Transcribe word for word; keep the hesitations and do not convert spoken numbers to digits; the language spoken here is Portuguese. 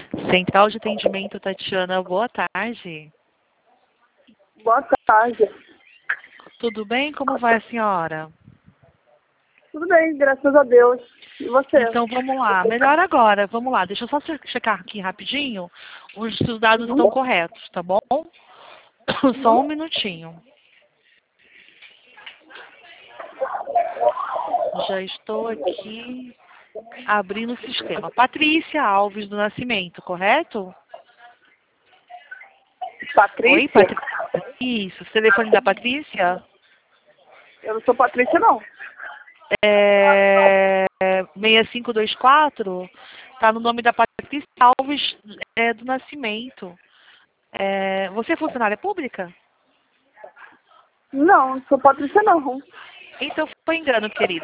Central de Atendimento, Tatiana, boa tarde. Boa tarde. Tudo bem? Como vai a senhora? Tudo bem, graças a Deus. E você? Então vamos lá, melhor agora, vamos lá. Deixa eu só che- checar aqui rapidinho. Os seus dados Uhum. estão corretos, tá bom? Só um minutinho. Já estou aqui abrindo o sistema. Patrícia Alves do Nascimento, correto? Patrícia? Oi, Patrícia. Isso, o telefone da Patrícia? Eu não sou Patrícia, não. É seis cinco dois quatro, está no nome da Patrícia Alves é, do Nascimento. É, você é funcionária pública? Não, não sou Patrícia, não. Então foi engano, querida.